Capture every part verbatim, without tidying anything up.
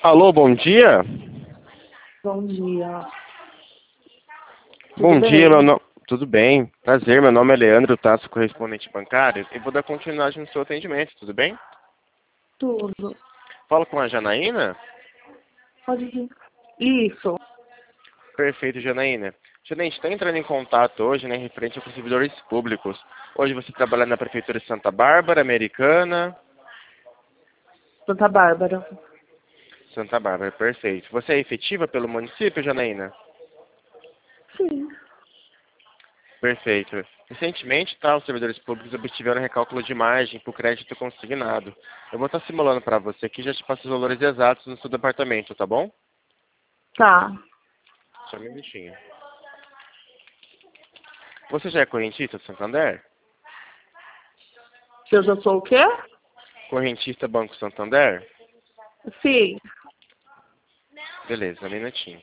Alô, bom dia? Bom dia. Tudo Bom bem? dia, meu nome... Tudo bem? Prazer, meu nome é Leandro Tasso, correspondente bancário, e vou dar continuidade no seu atendimento, tudo bem? Tudo. Fala com a Janaína? Pode ir. Isso. Perfeito, Janaína. Janaína, a gente está entrando em contato hoje, né, referente aos servidores públicos. Hoje você trabalha na Prefeitura de Santa Bárbara, Americana... Santa Bárbara. Santa Bárbara, perfeito. Você é efetiva pelo município, Janaína? Sim. Perfeito. Recentemente, tá, os servidores públicos obtiveram recálculo de margem para o crédito consignado. Eu vou estar simulando para você aqui, já te passo os valores exatos no seu departamento, tá bom? Tá. Só um minutinho. Você já é correntista do Santander? Se eu já sou o quê? Correntista Banco Santander? Sim. Beleza, um minutinho.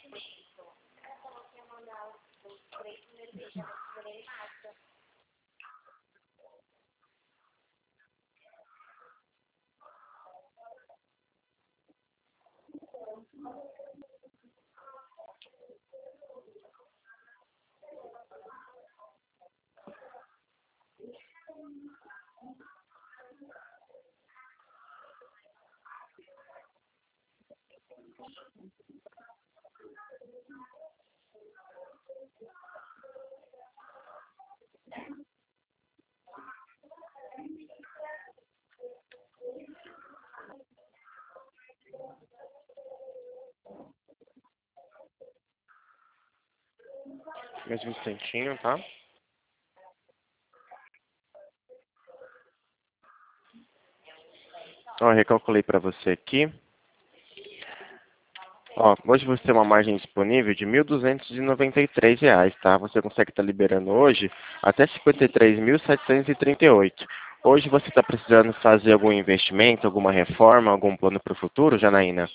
Mais um instantinho, tá? Ó, eu recalculei para você aqui. Ó, hoje você tem uma margem disponível de mil duzentos e noventa e três reais, tá? Você consegue estar liberando hoje até cinquenta e três mil setecentos e trinta e oito. Hoje você está precisando fazer algum investimento, alguma reforma, algum plano para o futuro, Janaína?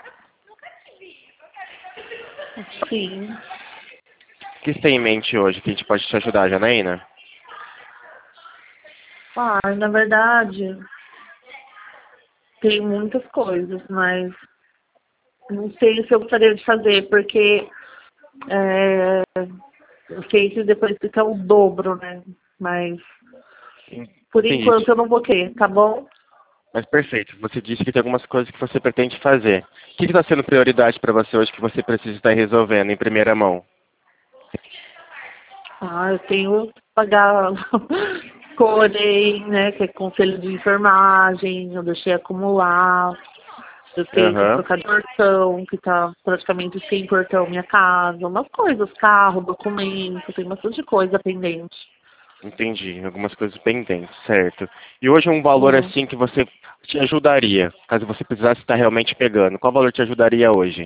Sim. O que você tem em mente hoje que a gente pode te ajudar, Janaína? Ah, na verdade, tem muitas coisas, mas não sei se eu gostaria de fazer, porque é, eu sei que depois fica o dobro, né? Mas por Entendi. enquanto eu não vou querer, tá bom? Mas perfeito. Você disse que tem algumas coisas que você pretende fazer. O que está sendo prioridade para você hoje que você precisa estar resolvendo em primeira mão? Ah, eu tenho que pagar Corei, né, que é conselho de enfermagem, eu deixei acumular, eu tenho que Aham. trocar de portão, que tá praticamente sem portão minha casa, umas coisas, carro, documento, tem bastante coisa pendente. Entendi. Algumas coisas pendentes, certo. E hoje um valor Hum. assim que você te ajudaria, caso você precisasse estar realmente pegando. Qual valor te ajudaria hoje?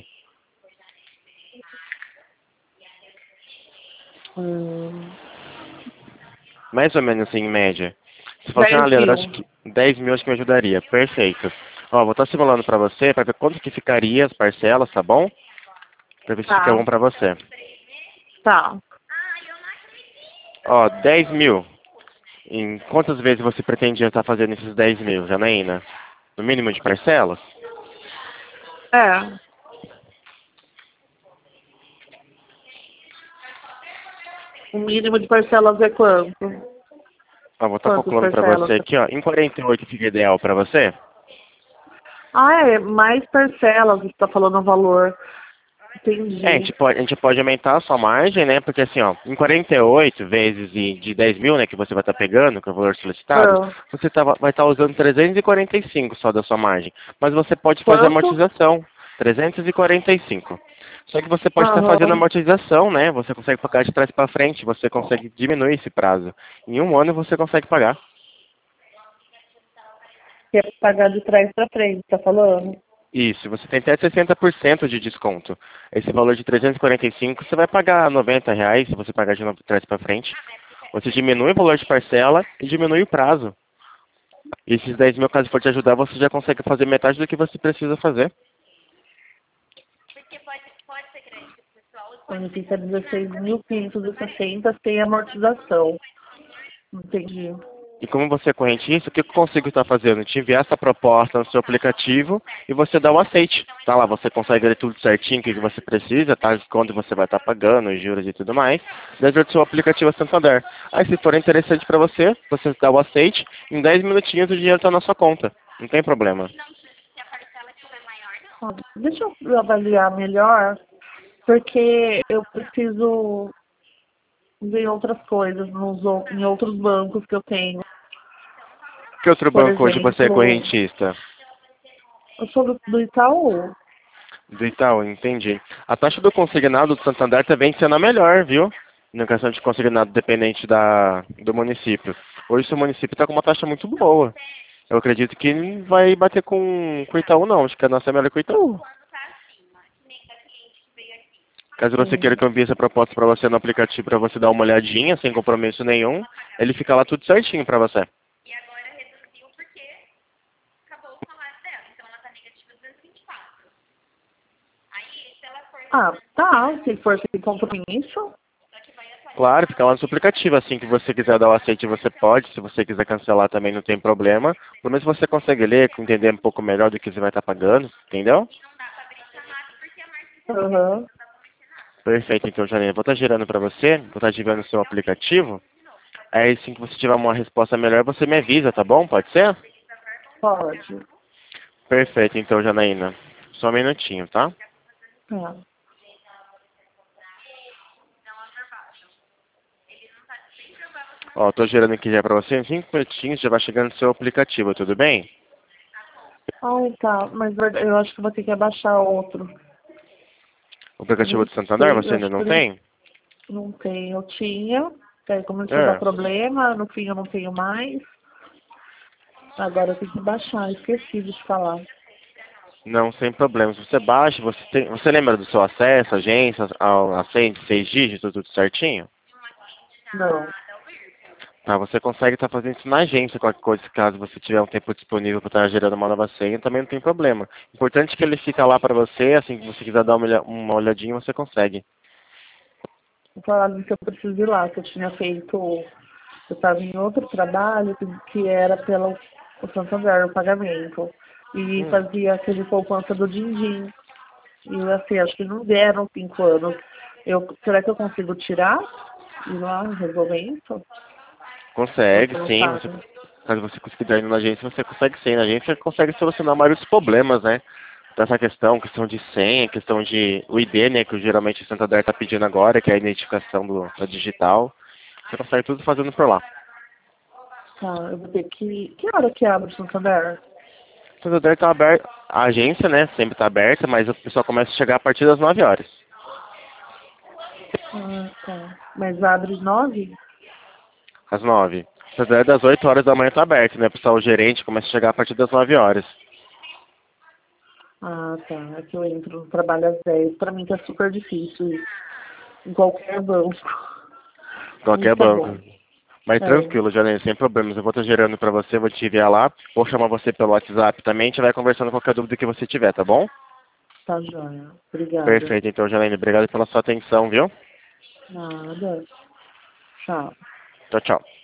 Hum, Mais ou menos assim, em média. Se fosse, ah, dez Leandro, mil. acho que dez mil acho que me ajudaria. Perfeito. Ó, vou estar simulando para você, para ver quanto que ficaria as parcelas, tá bom? Para ver se fica Tá, bom para você. tá. Ó, dez mil. Em quantas vezes você pretendia estar fazendo esses dez mil, Janaína? No mínimo de parcelas? É, o mínimo de parcelas é quanto? Ó, vou estar Quantas calculando para parcelas? você aqui, ó. Em quarenta e oito fica ideal para você? Ah, é, mais parcelas, você tá falando o valor. É, a Entendi. gente pode, a gente pode aumentar a sua margem, né? Porque assim, ó, em quarenta e oito vezes de, de dez mil, né, que você vai estar pegando, que é o valor solicitado, Ah, você tá, vai estar usando trezentos e quarenta e cinco só da sua margem. Mas você pode fazer quanto? amortização, trezentos e quarenta e cinco. Só que você pode estar fazendo Aham. amortização, né? Você consegue pagar de trás para frente, você consegue diminuir esse prazo. Em um ano você consegue pagar. Que é pagar de trás pra frente, tá falando? Isso, você tem até sessenta por cento de desconto. Esse valor de trezentos e quarenta e cinco, você vai pagar noventa reais se você pagar de novo de trás para frente. Você diminui o valor de parcela e diminui o prazo. E esses dez mil, caso for te ajudar, você já consegue fazer metade do que você precisa fazer. Quando fica dezesseis mil quinhentos e sessenta sem amortização. Entendi. E como você é correntista, o que eu consigo estar fazendo? Te enviar essa proposta no seu aplicativo e você dá o aceite. Tá lá, você consegue ler tudo certinho, o que você precisa, tá? Quando você vai estar pagando, os juros e tudo mais, dentro do seu aplicativo Santander. Aí se for interessante para você, você dá o aceite, em dez minutinhos o dinheiro está na sua conta. Não tem problema. Ah, deixa eu avaliar melhor, porque eu preciso ver outras coisas nos, ou- em outros bancos que eu tenho. Que outro Por banco hoje você é exemplo, correntista? eu sou do, do Itaú. Do Itaú, entendi. A taxa do consignado do Santander também sendo a melhor, viu? Na questão de consignado dependente da, do município. Hoje o município está com uma taxa muito boa. Eu acredito que não vai bater com, com o Itaú não. Acho que a nossa é melhor que o Itaú. Caso você queira Sim. que eu envie essa proposta para você no aplicativo para você dar uma olhadinha, sem compromisso nenhum, ele fica lá tudo certinho para você. Ah, tá. Se for sem compromisso. Claro, fica lá no seu aplicativo. Assim que você quiser dar o aceite, você pode. Se você quiser cancelar também, não tem problema. Pelo menos você consegue ler, entender um pouco melhor do que você vai estar pagando, entendeu? Aham. Perfeito, então, Janine. Vou estar girando para você, vou estar ativando o seu aplicativo. Aí, assim que você tiver uma resposta melhor, você me avisa, tá bom? Pode ser? Pode. Perfeito, então, Janaína. Só um minutinho, tá? Tá. Ó, tô gerando aqui já pra você. Em cinco minutinhos já vai chegando no seu aplicativo, tudo bem? Ai, tá. Mas eu acho que eu vou ter que abaixar outro. O aplicativo Não do Santander sei. você Eu ainda acho que não ele tem? não tem. Eu tinha. Aí começou a dar É. problema. No fim eu não tenho mais. Agora eu tenho que baixar. Esqueci de te falar. Não, sem problemas. Você baixa, você tem. Você lembra do seu acesso, agência, ao, a senha de seis dígitos, tudo certinho? Não. Tá, você consegue estar fazendo isso na agência, qualquer coisa, caso você tiver um tempo disponível para estar gerando uma nova senha, também não tem problema. Importante é que ele fica lá para você, assim que você quiser dar uma olha- uma olhadinha, você consegue. Eu falava que eu preciso ir lá, que eu tinha feito. Eu estava em outro trabalho que, que era pelo o Santander, o pagamento. E Hum, fazia aquele poupança do Dindim. E assim, acho que não deram cinco anos. Eu, será que eu consigo tirar? Ir lá resolver isso? consegue, Você não sim. Você, sabe? caso você consiga ir na agência, você consegue sim. Na agência você consegue solucionar a maioria dos problemas, né? Dessa questão, questão de senha, questão de o I D, né, que geralmente o Santander está pedindo agora, que é a identificação do, da digital. Você consegue tudo fazendo por lá. Tá, eu vou ter que. Que hora que abre o Santander? O Santander está aberto, a agência, né, sempre está aberta, mas o pessoal começa a chegar a partir das nove horas. Ah, tá. Mas abre nove? Às nove. O Santander das oito horas da manhã está aberto, né, o pessoal, o gerente começa a chegar a partir das nove horas. Ah, tá. É que eu entro no trabalho às dez. Pra mim tá super difícil isso. Em qualquer banco. Mas Qualquer tá banco. bom. Mas É, tranquilo, Janine, sem problemas. Eu vou estar gerando para você, vou te enviar lá. Vou chamar você pelo WhatsApp também, a gente vai conversando qualquer dúvida que você tiver, tá bom? tá joia. Obrigada. Perfeito, então, Janine. Obrigado pela sua atenção, viu? Nada. Tchau. Tchau, tchau.